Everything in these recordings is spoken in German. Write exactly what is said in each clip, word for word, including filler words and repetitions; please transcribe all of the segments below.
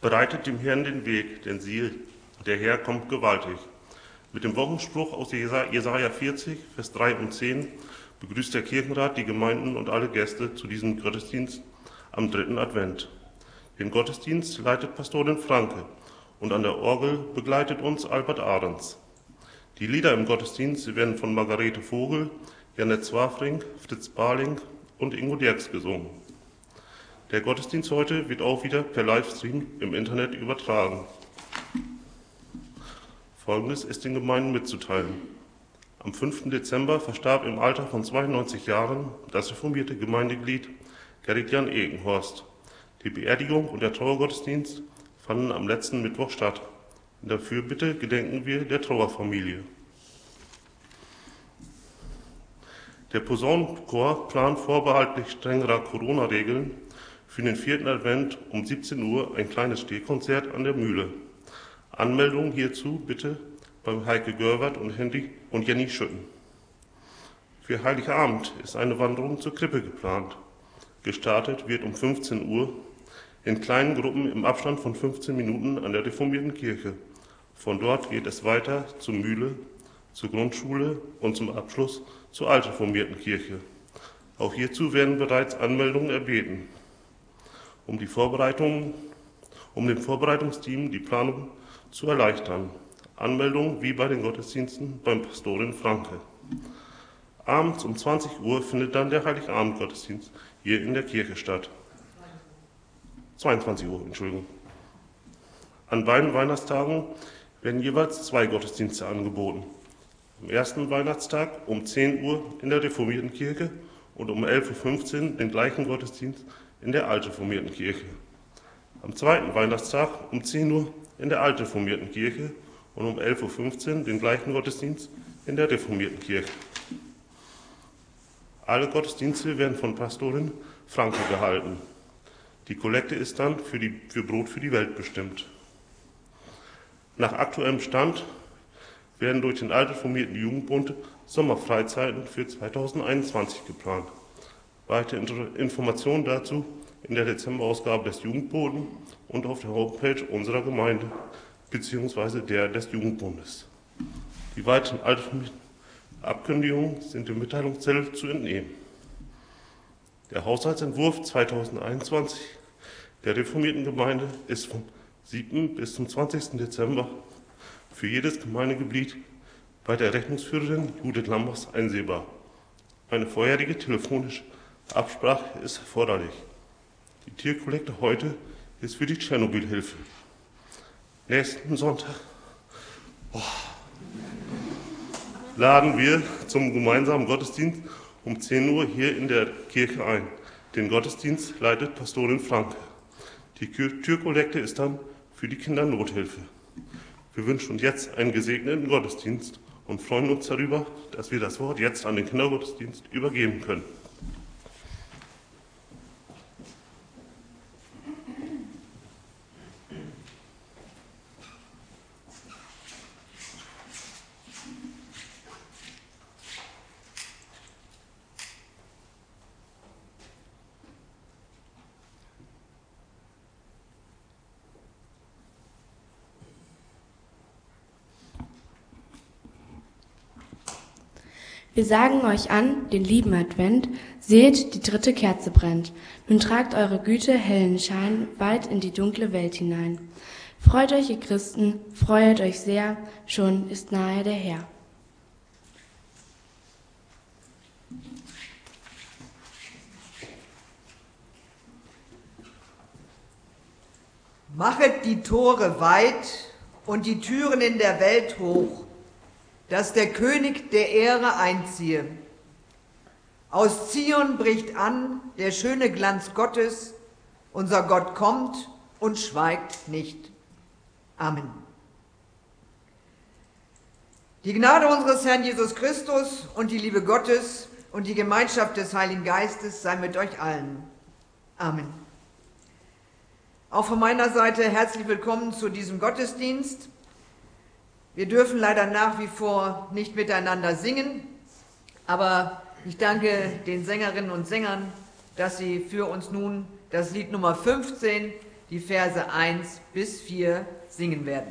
Bereitet dem Herrn den Weg, denn siehe, der Herr kommt gewaltig. Mit dem Wochenspruch aus Jesaja vierzig, Vers drei und zehn begrüßt der Kirchenrat die Gemeinden und alle Gäste zu diesem Gottesdienst am dritten Advent. Den Gottesdienst leitet Pastorin Franke und an der Orgel begleitet uns Albert Ahrens. Die Lieder im Gottesdienst werden von Margarete Vogel, Janette Zwafring, Fritz Barling und Ingo Dierks gesungen. Der Gottesdienst heute wird auch wieder per Livestream im Internet übertragen. Folgendes ist den Gemeinden mitzuteilen. Am fünften Dezember verstarb im Alter von zweiundneunzig Jahren das reformierte Gemeindeglied Gerrit-Jan Ekenhorst. Die Beerdigung und der Trauergottesdienst fanden am letzten Mittwoch statt. In der Fürbitte gedenken wir der Trauerfamilie. Der Posaunenchor plant vorbehaltlich strengerer Corona-Regeln für den vierten Advent um siebzehn Uhr ein kleines Stehkonzert an der Mühle. Anmeldung hierzu bitte beim Heike Görwert und, Henry und Jenny Schütten. Für Heiligabend ist eine Wanderung zur Krippe geplant. Gestartet wird um fünfzehn Uhr in kleinen Gruppen im Abstand von fünfzehn Minuten an der reformierten Kirche. Von dort geht es weiter zur Mühle, zur Grundschule und zum Abschluss zur altreformierten Kirche. Auch hierzu werden bereits Anmeldungen erbeten. Um die Vorbereitungen, um dem Vorbereitungsteam die Planung zu erleichtern. Anmeldung wie bei den Gottesdiensten beim Pastorin Franke. Abends um zwanzig Uhr findet dann der Heiligabend-Gottesdienst hier in der Kirche statt. zweiundzwanzig Uhr, Entschuldigung. An beiden Weihnachtstagen werden jeweils zwei Gottesdienste angeboten. Am ersten Weihnachtstag um zehn Uhr in der reformierten Kirche und um elf Uhr fünfzehn den gleichen Gottesdienst in der altreformierten Kirche. Am zweiten Weihnachtstag um zehn Uhr in der altreformierten Kirche und um elf Uhr fünfzehn den gleichen Gottesdienst in der reformierten Kirche. Alle Gottesdienste werden von Pastorin Franke gehalten. Die Kollekte ist dann für, die, für Brot für die Welt bestimmt. Nach aktuellem Stand werden durch den altreformierten Jugendbund Sommerfreizeiten für zweitausendeinundzwanzig geplant. Weitere Informationen dazu in der Dezemberausgabe des Jugendboten und auf der Homepage unserer Gemeinde bzw. der des Jugendbundes. Die weiteren Abkündigungen sind im Mitteilungszettel zu entnehmen. Der Haushaltsentwurf zweitausendeinundzwanzig der reformierten Gemeinde ist vom siebten bis zum zwanzigsten Dezember für jedes Gemeindegebiet bei der Rechnungsführerin Judith Lambers einsehbar. Eine vorherige telefonische Absprache ist erforderlich. Die Tierkollekte heute ist für die Tschernobyl-Hilfe. Nächsten Sonntag oh, laden wir zum gemeinsamen Gottesdienst um zehn Uhr hier in der Kirche ein. Den Gottesdienst leitet Pastorin Franke. Die Türkollekte ist dann für die Kindernothilfe. Wir wünschen uns jetzt einen gesegneten Gottesdienst und freuen uns darüber, dass wir das Wort jetzt an den Kindergottesdienst übergeben können. Wir sagen euch an, den lieben Advent, seht, die dritte Kerze brennt. Nun tragt eure Güte hellen Schein weit in die dunkle Welt hinein. Freut euch, ihr Christen, freut euch sehr, schon ist nahe der Herr. Machet die Tore weit und die Türen in der Welt hoch, dass der König der Ehre einziehe. Aus Zion bricht an der schöne Glanz Gottes, unser Gott kommt und schweigt nicht. Amen. Die Gnade unseres Herrn Jesus Christus und die Liebe Gottes und die Gemeinschaft des Heiligen Geistes sei mit euch allen. Amen. Auch von meiner Seite herzlich willkommen zu diesem Gottesdienst. Wir dürfen leider nach wie vor nicht miteinander singen, aber ich danke den Sängerinnen und Sängern, dass sie für uns nun das Lied Nummer fünfzehn die Verse eins bis vier singen werden.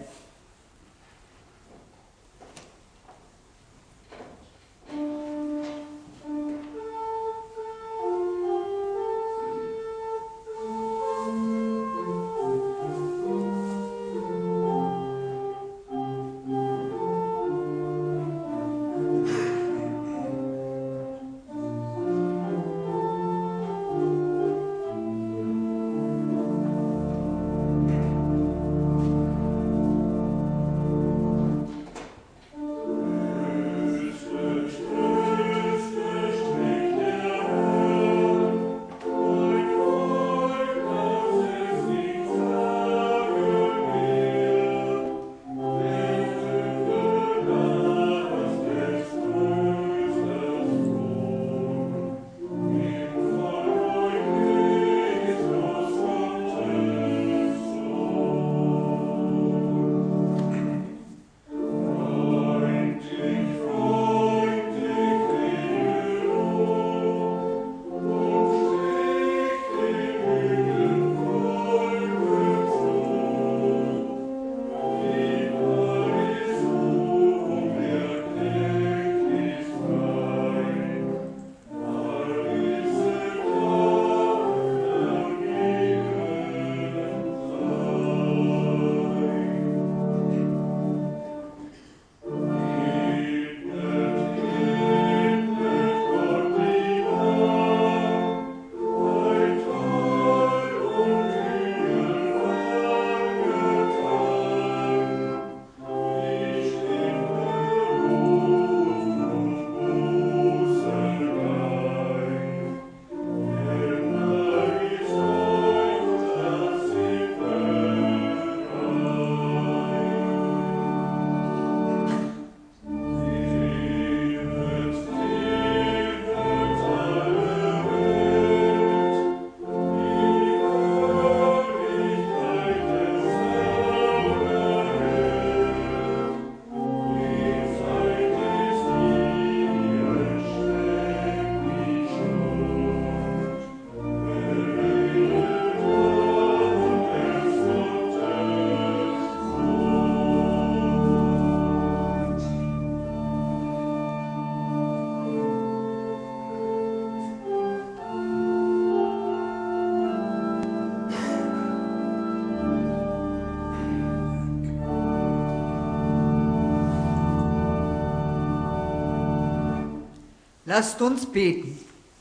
Lasst uns beten.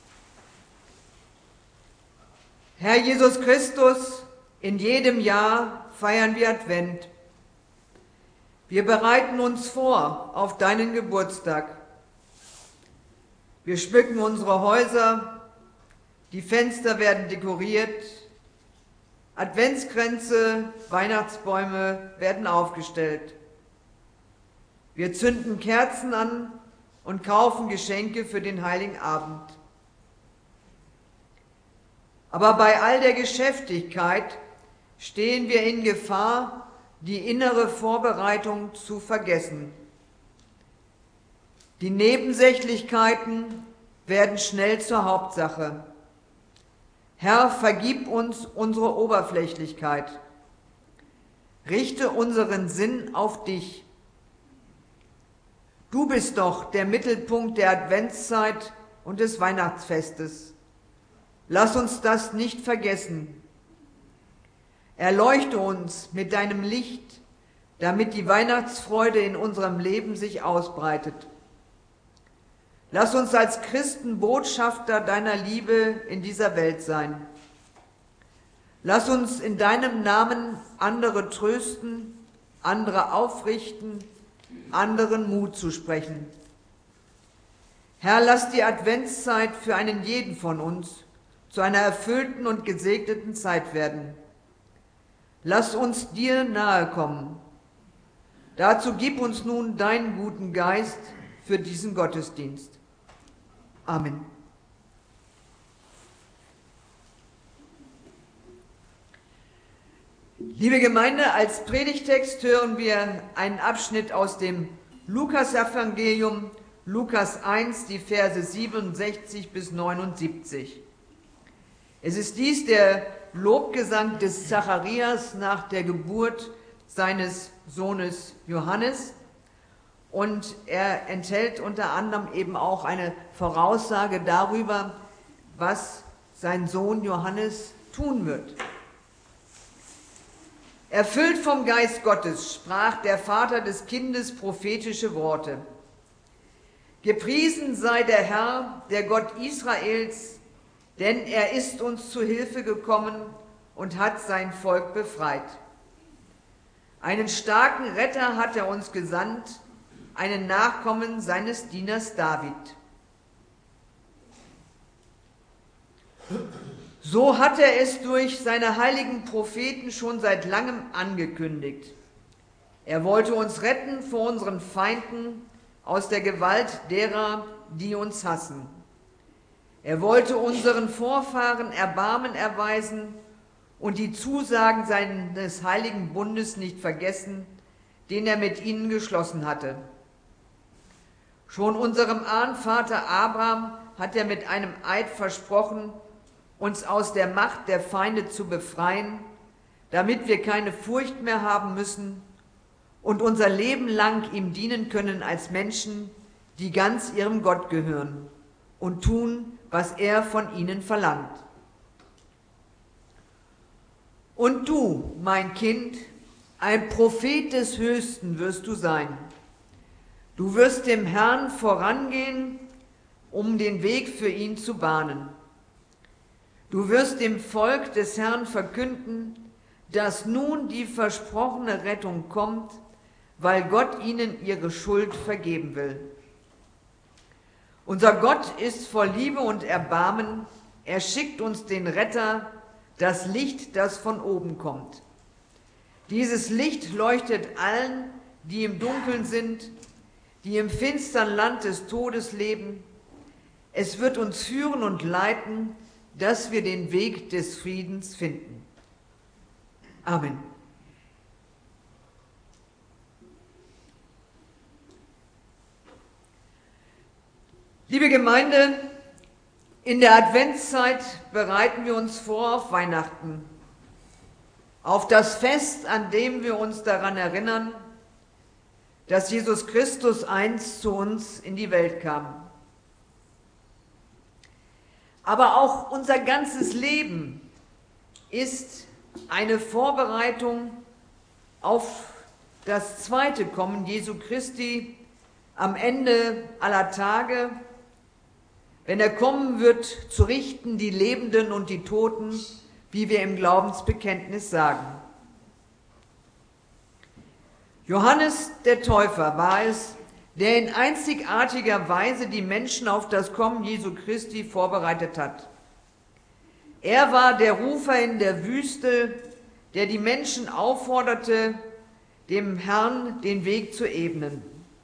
Herr Jesus Christus, in jedem Jahr feiern wir Advent. Wir bereiten uns vor auf deinen Geburtstag. Wir schmücken unsere Häuser, die Fenster werden dekoriert, Adventskränze, Weihnachtsbäume werden aufgestellt. Wir zünden Kerzen an und kaufen Geschenke für den Heiligen Abend. Aber bei all der Geschäftigkeit stehen wir in Gefahr, die innere Vorbereitung zu vergessen. Die Nebensächlichkeiten werden schnell zur Hauptsache. Herr, vergib uns unsere Oberflächlichkeit. Richte unseren Sinn auf dich. Du bist doch der Mittelpunkt der Adventszeit und des Weihnachtsfestes. Lass uns das nicht vergessen. Erleuchte uns mit deinem Licht, damit die Weihnachtsfreude in unserem Leben sich ausbreitet. Lass uns als Christen Botschafter deiner Liebe in dieser Welt sein. Lass uns in deinem Namen andere trösten, andere aufrichten, anderen Mut zusprechen. Herr, lass die Adventszeit für einen jeden von uns zu einer erfüllten und gesegneten Zeit werden. Lass uns dir nahe kommen. Dazu gib uns nun deinen guten Geist für diesen Gottesdienst. Amen. Liebe Gemeinde, als Predigtext hören wir einen Abschnitt aus dem Lukasevangelium, Lukas eins, die Verse siebenundsechzig bis neunundsiebzig. Es ist dies der Lobgesang des Zacharias nach der Geburt seines Sohnes Johannes. Und er enthält unter anderem eben auch eine Voraussage darüber, was sein Sohn Johannes tun wird. Erfüllt vom Geist Gottes sprach der Vater des Kindes prophetische Worte. Gepriesen sei der Herr, der Gott Israels, denn er ist uns zu Hilfe gekommen und hat sein Volk befreit. Einen starken Retter hat er uns gesandt, einen Nachkommen seines Dieners David. So hat er es durch seine heiligen Propheten schon seit langem angekündigt. Er wollte uns retten vor unseren Feinden aus der Gewalt derer, die uns hassen. Er wollte unseren Vorfahren Erbarmen erweisen und die Zusagen seines heiligen Bundes nicht vergessen, den er mit ihnen geschlossen hatte. Schon unserem Ahnvater Abraham hat er mit einem Eid versprochen, uns aus der Macht der Feinde zu befreien, damit wir keine Furcht mehr haben müssen und unser Leben lang ihm dienen können als Menschen, die ganz ihrem Gott gehören und tun, was er von ihnen verlangt. Und du, mein Kind, ein Prophet des Höchsten wirst du sein. Du wirst dem Herrn vorangehen, um den Weg für ihn zu bahnen. Du wirst dem Volk des Herrn verkünden, dass nun die versprochene Rettung kommt, weil Gott ihnen ihre Schuld vergeben will. Unser Gott ist voll Liebe und Erbarmen. Er schickt uns den Retter, das Licht, das von oben kommt. Dieses Licht leuchtet allen, die im Dunkeln sind, die im finstern Land des Todes leben. Es wird uns führen und leiten, dass wir den Weg des Friedens finden. Amen. Liebe Gemeinde, in der Adventszeit bereiten wir uns vor auf Weihnachten, auf das Fest, an dem wir uns daran erinnern, dass Jesus Christus einst zu uns in die Welt kam. Aber auch unser ganzes Leben ist eine Vorbereitung auf das zweite Kommen Jesu Christi am Ende aller Tage, wenn er kommen wird, zu richten die Lebenden und die Toten, wie wir im Glaubensbekenntnis sagen. Johannes der Täufer war es, der in einzigartiger Weise die Menschen auf das Kommen Jesu Christi vorbereitet hat. Er war der Rufer in der Wüste, der die Menschen aufforderte, dem Herrn den Weg zu ebnen.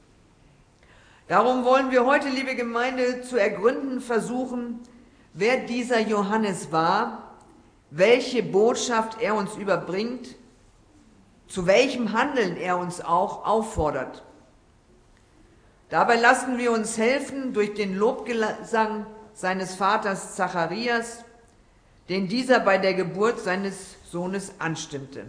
Darum wollen wir heute, liebe Gemeinde, zu ergründen versuchen, wer dieser Johannes war, welche Botschaft er uns überbringt, zu welchem Handeln er uns auch auffordert. Dabei lassen wir uns helfen durch den Lobgesang seines Vaters Zacharias, den dieser bei der Geburt seines Sohnes anstimmte.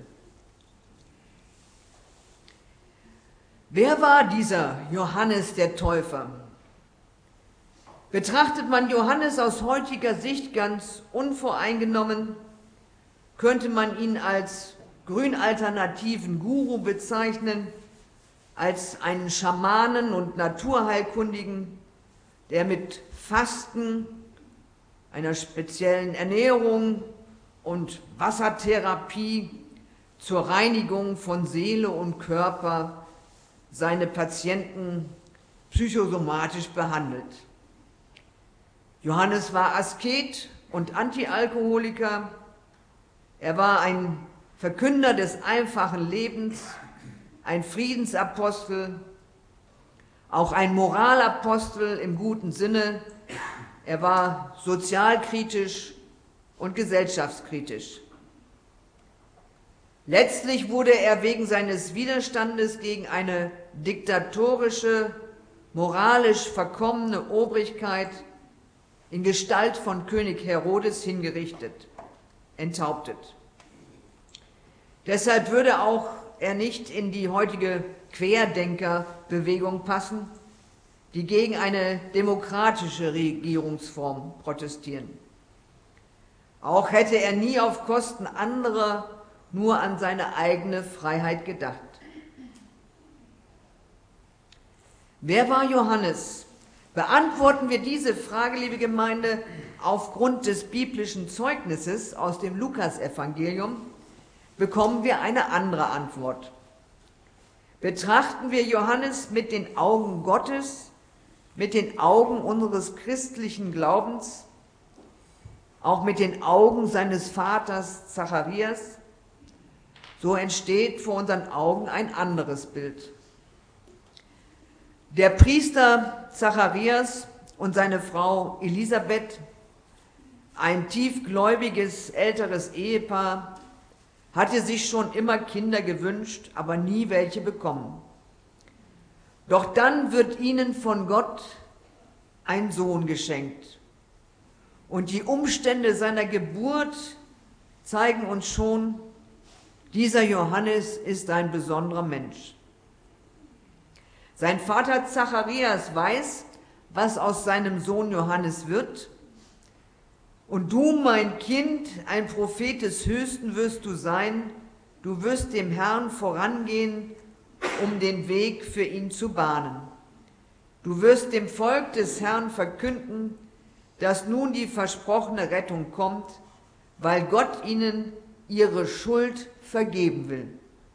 Wer war dieser Johannes der Täufer? Betrachtet man Johannes aus heutiger Sicht ganz unvoreingenommen, könnte man ihn als grünalternativen Guru bezeichnen, als einen Schamanen und Naturheilkundigen, der mit Fasten, einer speziellen Ernährung und Wassertherapie zur Reinigung von Seele und Körper seine Patienten psychosomatisch behandelt. Johannes war Asket und Antialkoholiker. Er war ein Verkünder des einfachen Lebens, ein Friedensapostel, auch ein Moralapostel im guten Sinne. Er war sozialkritisch und gesellschaftskritisch. Letztlich wurde er wegen seines Widerstandes gegen eine diktatorische, moralisch verkommene Obrigkeit in Gestalt von König Herodes hingerichtet. enthauptet. Deshalb würde auch er nicht in die heutige Querdenkerbewegung passen, die gegen eine demokratische Regierungsform protestieren. Auch hätte er nie auf Kosten anderer nur an seine eigene Freiheit gedacht. Wer war Johannes? Beantworten wir diese Frage, liebe Gemeinde, aufgrund des biblischen Zeugnisses aus dem Lukasevangelium, bekommen wir eine andere Antwort. Betrachten wir Johannes mit den Augen Gottes, mit den Augen unseres christlichen Glaubens, auch mit den Augen seines Vaters Zacharias, so entsteht vor unseren Augen ein anderes Bild. Der Priester Zacharias und seine Frau Elisabeth, ein tiefgläubiges älteres Ehepaar, hatte sich schon immer Kinder gewünscht, aber nie welche bekommen. Doch dann wird ihnen von Gott ein Sohn geschenkt. Und die Umstände seiner Geburt zeigen uns schon, dieser Johannes ist ein besonderer Mensch. Sein Vater Zacharias weiß, was aus seinem Sohn Johannes wird. Und du, mein Kind, ein Prophet des Höchsten wirst du sein, du wirst dem Herrn vorangehen, um den Weg für ihn zu bahnen. Du wirst dem Volk des Herrn verkünden, dass nun die versprochene Rettung kommt, weil Gott ihnen ihre Schuld vergeben will.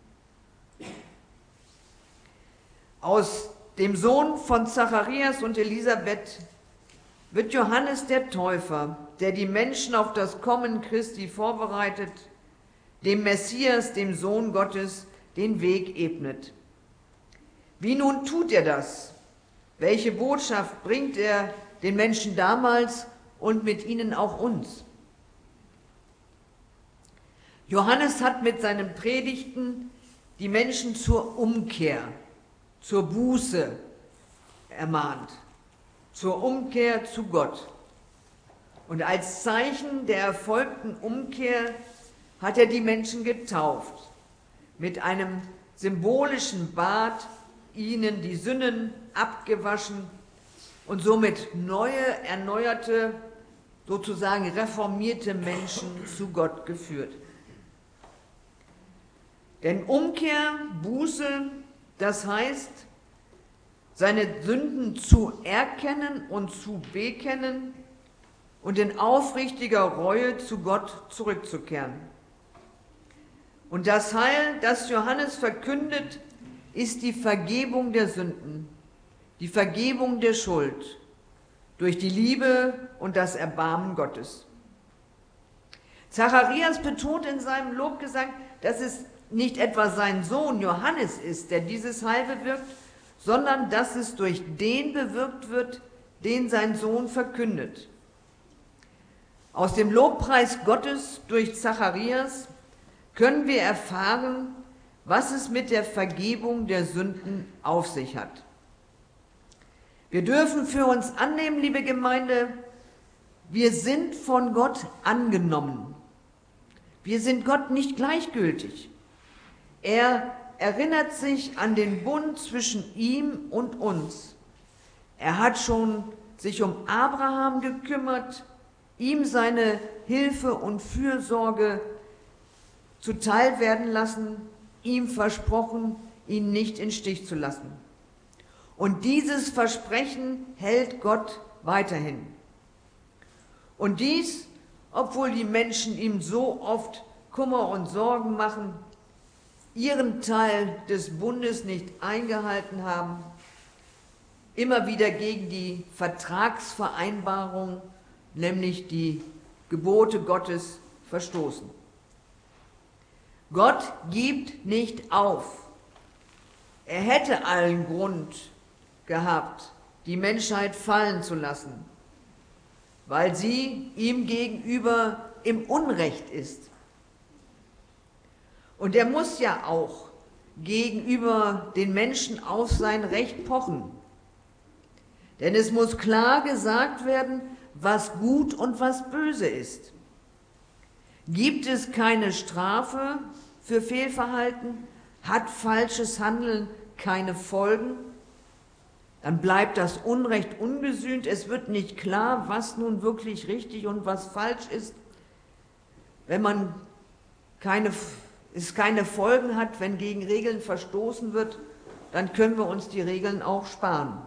Aus dem Sohn von Zacharias und Elisabeth wird Johannes der Täufer, der die Menschen auf das Kommen Christi vorbereitet, dem Messias, dem Sohn Gottes, den Weg ebnet. Wie nun tut er das? Welche Botschaft bringt er den Menschen damals und mit ihnen auch uns? Johannes hat mit seinen Predigten die Menschen zur Umkehr, zur Buße ermahnt, zur Umkehr zu Gott. Und als Zeichen der erfolgten Umkehr hat er die Menschen getauft, mit einem symbolischen Bad ihnen die Sünden abgewaschen und somit neue, erneuerte, sozusagen reformierte Menschen zu Gott geführt. Denn Umkehr, Buße, das heißt, seine Sünden zu erkennen und zu bekennen und in aufrichtiger Reue zu Gott zurückzukehren. Und das Heil, das Johannes verkündet, ist die Vergebung der Sünden, die Vergebung der Schuld durch die Liebe und das Erbarmen Gottes. Zacharias betont in seinem Lobgesang, dass es nicht etwa sein Sohn Johannes ist, der dieses Heil bewirkt, sondern dass es durch den bewirkt wird, den sein Sohn verkündet. Aus dem Lobpreis Gottes durch Zacharias können wir erfahren, was es mit der Vergebung der Sünden auf sich hat. Wir dürfen für uns annehmen, liebe Gemeinde, wir sind von Gott angenommen. Wir sind Gott nicht gleichgültig. Er erinnert sich an den Bund zwischen ihm und uns. Er hat schon sich um Abraham gekümmert, ihm seine Hilfe und Fürsorge zuteil werden lassen, ihm versprochen, ihn nicht in Stich zu lassen. Und dieses Versprechen hält Gott weiterhin. Und dies, obwohl die Menschen ihm so oft Kummer und Sorgen machen, ihren Teil des Bundes nicht eingehalten haben, immer wieder gegen die Vertragsvereinbarung, nämlich die Gebote Gottes, verstoßen. Gott gibt nicht auf. Er hätte allen Grund gehabt, die Menschheit fallen zu lassen, weil sie ihm gegenüber im Unrecht ist. Und er muss ja auch gegenüber den Menschen auf sein Recht pochen. Denn es muss klar gesagt werden, was gut und was böse ist. Gibt es keine Strafe für Fehlverhalten? Hat falsches Handeln keine Folgen? Dann bleibt das Unrecht ungesühnt. Es wird nicht klar, was nun wirklich richtig und was falsch ist. Wenn man keine, es keine Folgen hat, wenn gegen Regeln verstoßen wird, dann können wir uns die Regeln auch sparen.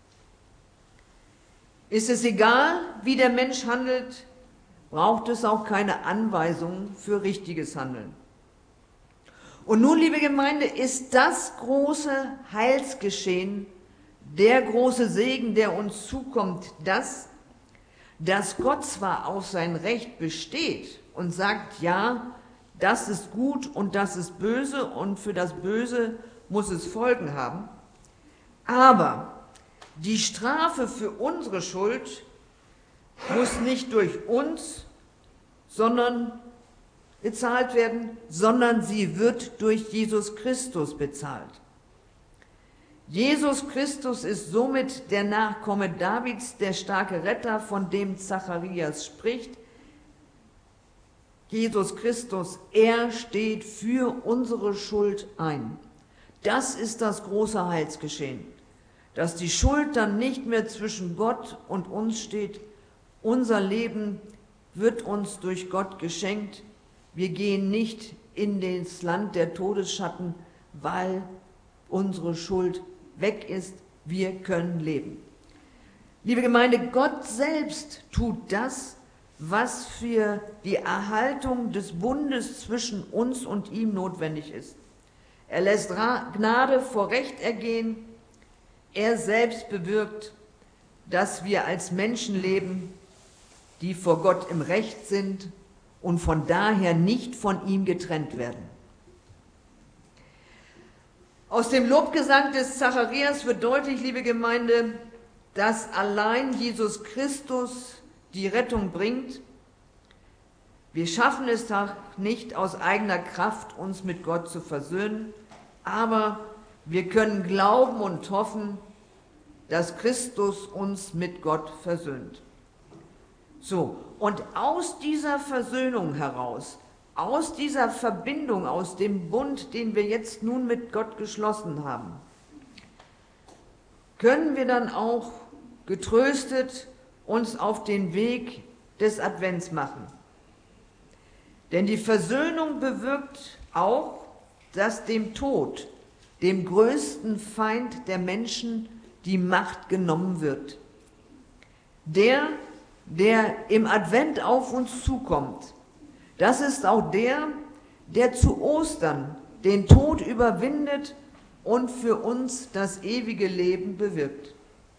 Ist es egal, wie der Mensch handelt, braucht es auch keine Anweisungen für richtiges Handeln. Und nun, liebe Gemeinde, ist das große Heilsgeschehen, der große Segen, der uns zukommt, das, dass Gott zwar auf sein Recht besteht und sagt, ja, das ist gut und das ist böse und für das Böse muss es Folgen haben, aber die Strafe für unsere Schuld muss nicht durch uns, sondern bezahlt werden, sondern sie wird durch Jesus Christus bezahlt. Jesus Christus ist somit der Nachkomme Davids, der starke Retter, von dem Zacharias spricht. Jesus Christus, er steht für unsere Schuld ein. Das ist das große Heilsgeschehen, dass die Schuld dann nicht mehr zwischen Gott und uns steht. Unser Leben wird uns durch Gott geschenkt. Wir gehen nicht in das Land der Todesschatten, weil unsere Schuld weg ist. Wir können leben. Liebe Gemeinde, Gott selbst tut das, was für die Erhaltung des Bundes zwischen uns und ihm notwendig ist. Er lässt Gnade vor Recht ergehen. Er selbst bewirkt, dass wir als Menschen leben, die vor Gott im Recht sind und von daher nicht von ihm getrennt werden. Aus dem Lobgesang des Zacharias wird deutlich, liebe Gemeinde, dass allein Jesus Christus die Rettung bringt. Wir schaffen es auch nicht aus eigener Kraft, uns mit Gott zu versöhnen, aber wir können glauben und hoffen, dass Christus uns mit Gott versöhnt. So, und aus dieser Versöhnung heraus, aus dieser Verbindung, aus dem Bund, den wir jetzt nun mit Gott geschlossen haben, können wir dann auch getröstet uns auf den Weg des Advents machen. Denn die Versöhnung bewirkt auch, dass dem Tod, dem größten Feind der Menschen, die Macht genommen wird. Der, der im Advent auf uns zukommt, das ist auch der, der zu Ostern den Tod überwindet und für uns das ewige Leben bewirkt.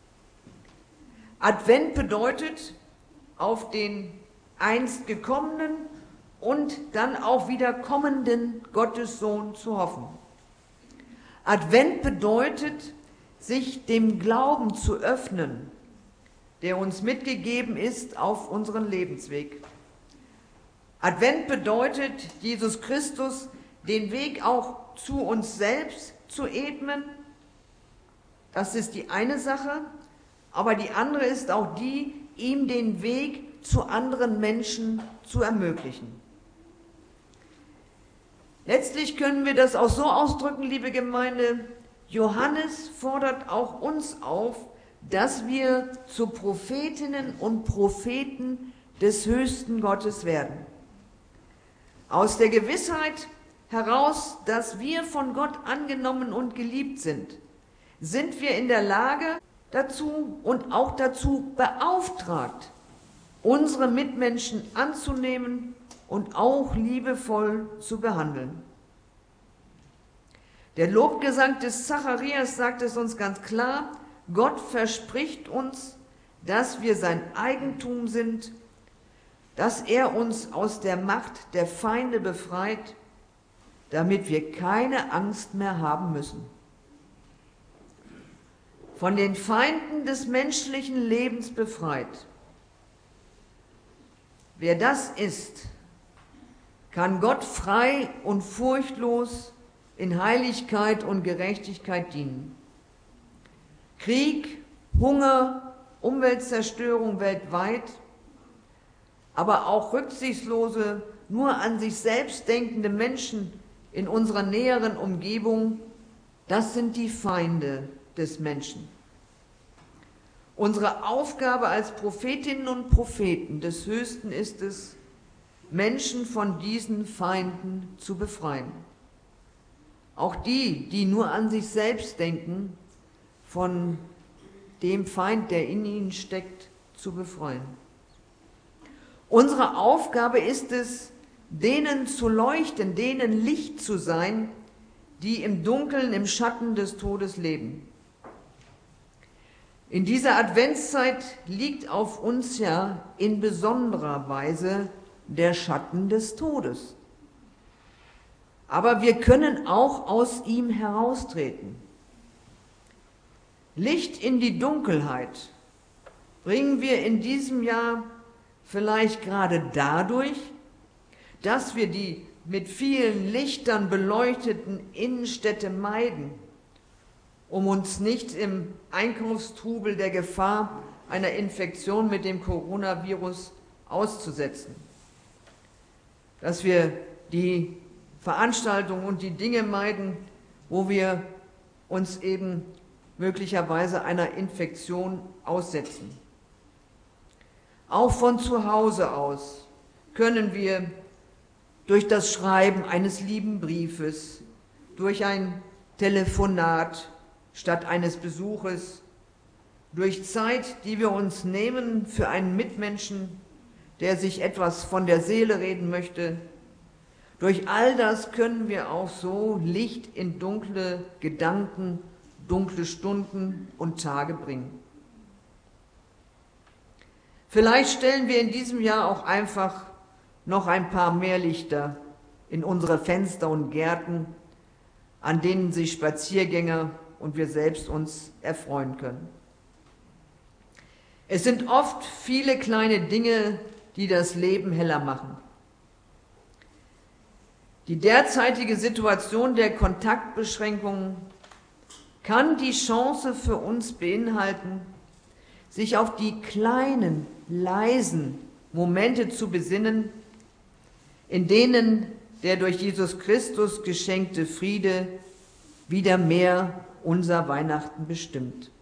Advent bedeutet, auf den einst gekommenen und dann auch wieder kommenden Gottessohn zu hoffen. Advent bedeutet, sich dem Glauben zu öffnen, der uns mitgegeben ist auf unseren Lebensweg. Advent bedeutet, Jesus Christus den Weg auch zu uns selbst zu ebnen. Das ist die eine Sache, aber die andere ist auch die, ihm den Weg zu anderen Menschen zu ermöglichen. Letztlich können wir das auch so ausdrücken, liebe Gemeinde, Johannes fordert auch uns auf, dass wir zu Prophetinnen und Propheten des höchsten Gottes werden. Aus der Gewissheit heraus, dass wir von Gott angenommen und geliebt sind, sind wir in der Lage dazu und auch dazu beauftragt, unsere Mitmenschen anzunehmen und auch liebevoll zu behandeln. Der Lobgesang des Zacharias sagt es uns ganz klar, Gott verspricht uns, dass wir sein Eigentum sind, dass er uns aus der Macht der Feinde befreit, damit wir keine Angst mehr haben müssen. Von den Feinden des menschlichen Lebens befreit. Wer das ist, kann Gott frei und furchtlos in Heiligkeit und Gerechtigkeit dienen. Krieg, Hunger, Umweltzerstörung weltweit, aber auch rücksichtslose, nur an sich selbst denkende Menschen in unserer näheren Umgebung, das sind die Feinde des Menschen. Unsere Aufgabe als Prophetinnen und Propheten des Höchsten ist es, Menschen von diesen Feinden zu befreien. Auch die, die nur an sich selbst denken, von dem Feind, der in ihnen steckt, zu befreien. Unsere Aufgabe ist es, denen zu leuchten, denen Licht zu sein, die im Dunkeln, im Schatten des Todes leben. In dieser Adventszeit liegt auf uns ja in besonderer Weise der Schatten des Todes. Aber wir können auch aus ihm heraustreten. Licht in die Dunkelheit bringen wir in diesem Jahr vielleicht gerade dadurch, dass wir die mit vielen Lichtern beleuchteten Innenstädte meiden, um uns nicht im Einkaufstrubel der Gefahr einer Infektion mit dem Coronavirus auszusetzen. Dass wir die Veranstaltungen und die Dinge meiden, wo wir uns eben möglicherweise einer Infektion aussetzen. Auch von zu Hause aus können wir durch das Schreiben eines lieben Briefes, durch ein Telefonat statt eines Besuches, durch Zeit, die wir uns nehmen für einen Mitmenschen, der sich etwas von der Seele reden möchte, durch all das können wir auch so Licht in dunkle Gedanken, dunkle Stunden und Tage bringen. Vielleicht stellen wir in diesem Jahr auch einfach noch ein paar mehr Lichter in unsere Fenster und Gärten, an denen sich Spaziergänger und wir selbst uns erfreuen können. Es sind oft viele kleine Dinge, die das Leben heller machen. Die derzeitige Situation der Kontaktbeschränkungen kann die Chance für uns beinhalten, sich auf die kleinen, leisen Momente zu besinnen, in denen der durch Jesus Christus geschenkte Friede wieder mehr unser Weihnachten bestimmt.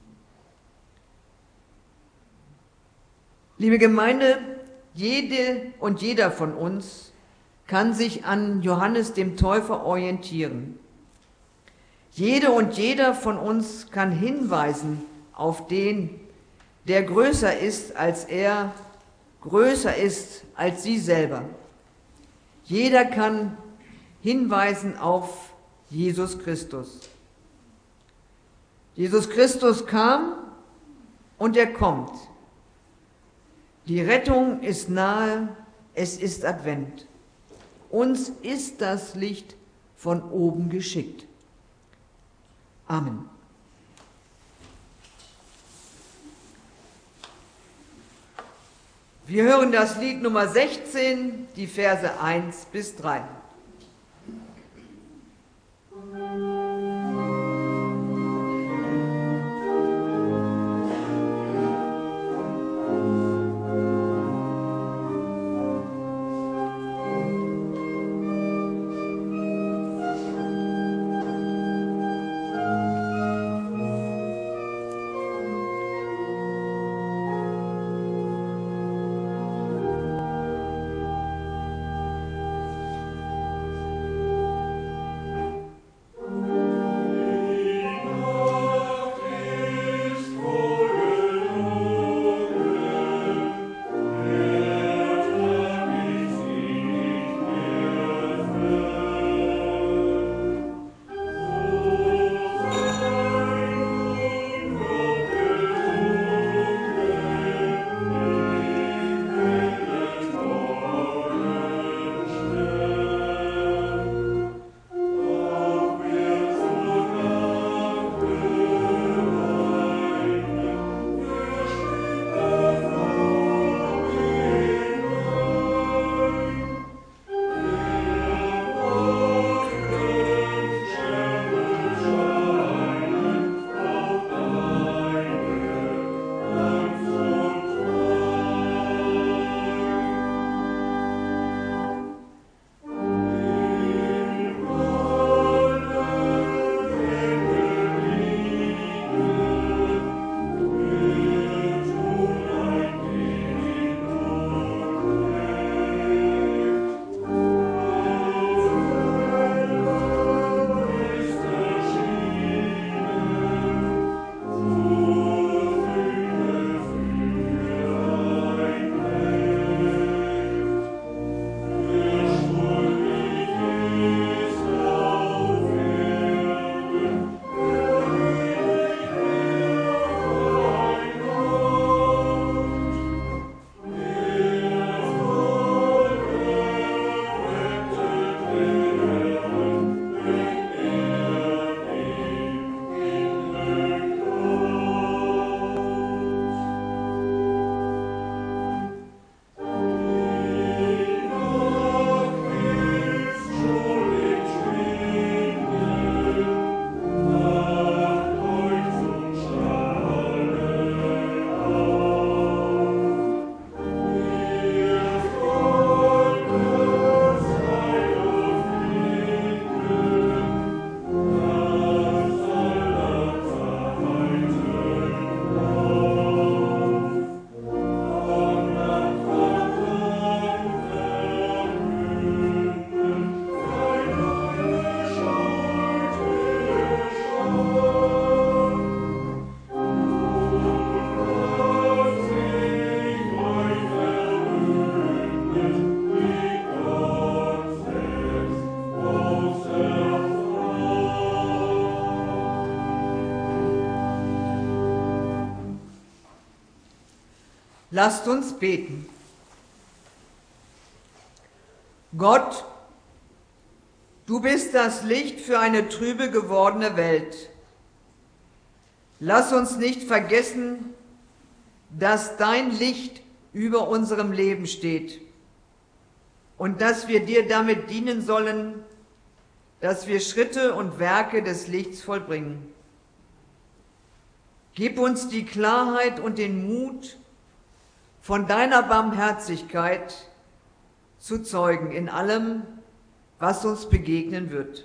Liebe Gemeinde, jede und jeder von uns kann sich an Johannes dem Täufer orientieren. Jede und jeder von uns kann hinweisen auf den, der größer ist als er, größer ist als sie selber. Jeder kann hinweisen auf Jesus Christus. Jesus Christus kam und er kommt. Die Rettung ist nahe, es ist Advent. Uns ist das Licht von oben geschickt. Amen. Wir hören das Lied Nummer sechzehn, die Verse eins bis drei. Lasst uns beten. Gott, du bist das Licht für eine trübe gewordene Welt. Lass uns nicht vergessen, dass dein Licht über unserem Leben steht und dass wir dir damit dienen sollen, dass wir Schritte und Werke des Lichts vollbringen. Gib uns die Klarheit und den Mut, von deiner Barmherzigkeit zu zeugen in allem, was uns begegnen wird.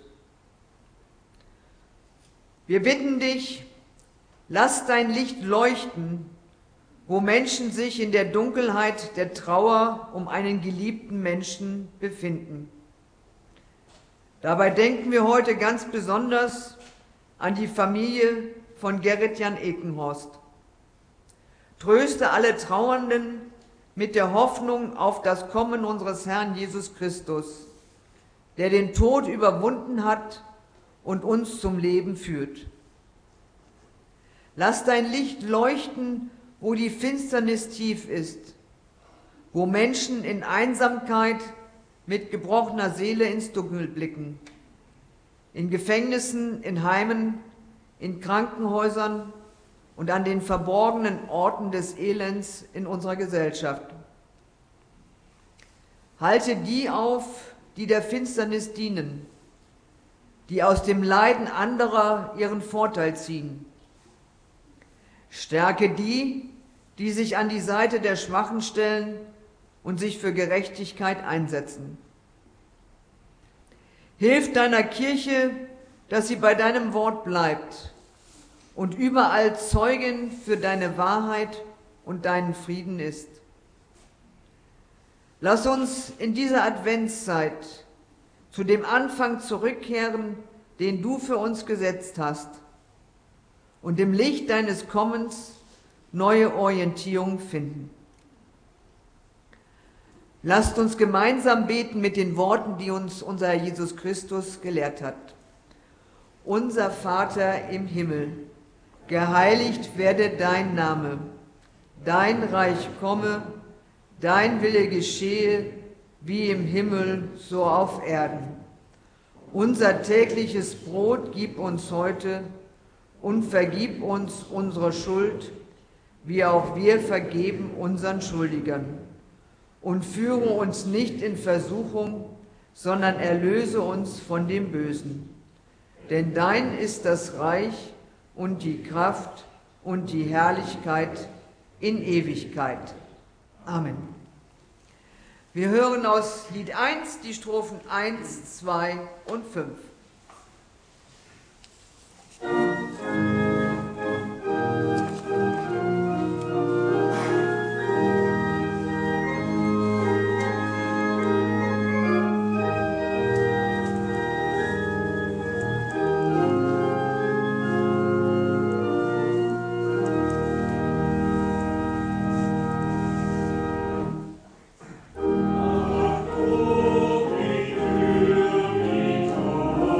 Wir bitten dich, lass dein Licht leuchten, wo Menschen sich in der Dunkelheit der Trauer um einen geliebten Menschen befinden. Dabei denken wir heute ganz besonders an die Familie von Gerrit-Jan Ekenhorst. Tröste alle Trauernden mit der Hoffnung auf das Kommen unseres Herrn Jesus Christus, der den Tod überwunden hat und uns zum Leben führt. Lass dein Licht leuchten, wo die Finsternis tief ist, wo Menschen in Einsamkeit mit gebrochener Seele ins Dunkel blicken, in Gefängnissen, in Heimen, in Krankenhäusern und an den verborgenen Orten des Elends in unserer Gesellschaft. Halte die auf, die der Finsternis dienen, die aus dem Leiden anderer ihren Vorteil ziehen. Stärke die, die sich an die Seite der Schwachen stellen und sich für Gerechtigkeit einsetzen. Hilf deiner Kirche, dass sie bei deinem Wort bleibt und überall Zeugin für deine Wahrheit und deinen Frieden ist. Lass uns in dieser Adventszeit zu dem Anfang zurückkehren, den du für uns gesetzt hast, und im Licht deines Kommens neue Orientierung finden. Lasst uns gemeinsam beten mit den Worten, die uns unser Herr Jesus Christus gelehrt hat. Unser Vater im Himmel, geheiligt werde dein Name, dein Reich komme, dein Wille geschehe, wie im Himmel, so auf Erden. Unser tägliches Brot gib uns heute und vergib uns unsere Schuld, wie auch wir vergeben unseren Schuldigern. Und führe uns nicht in Versuchung, sondern erlöse uns von dem Bösen. Denn dein ist das Reich und die Kraft und die Herrlichkeit in Ewigkeit. Amen. Wir hören aus Lied eins die Strophen eins, zwei und fünf. Oh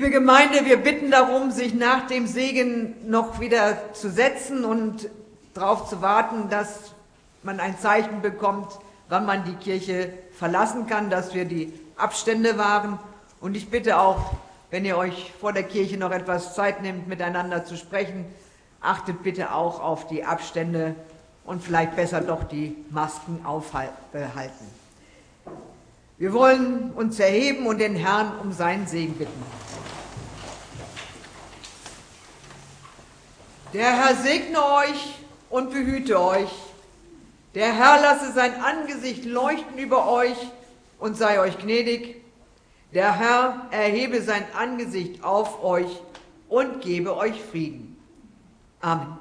Liebe Gemeinde, wir bitten darum, sich nach dem Segen noch wieder zu setzen und darauf zu warten, dass man ein Zeichen bekommt, wann man die Kirche verlassen kann, dass wir die Abstände wahren. Und ich bitte auch, wenn ihr euch vor der Kirche noch etwas Zeit nehmt, miteinander zu sprechen, achtet bitte auch auf die Abstände und vielleicht besser doch die Masken aufbehalten. Wir wollen uns erheben und den Herrn um seinen Segen bitten. Der Herr segne euch und behüte euch. Der Herr lasse sein Angesicht leuchten über euch und sei euch gnädig. Der Herr erhebe sein Angesicht auf euch und gebe euch Frieden. Amen.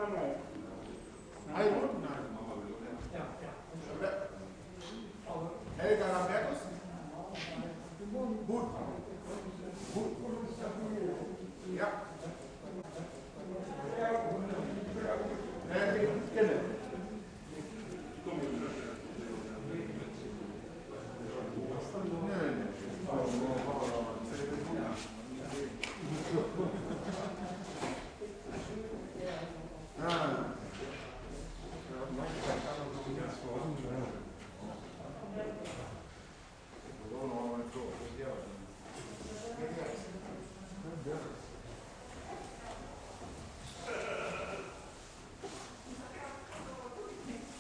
Manuel. Nein, unten, nein. Ja, ja. Helga Lambertus? Gut. Gut. Ja. Äh, Kenne.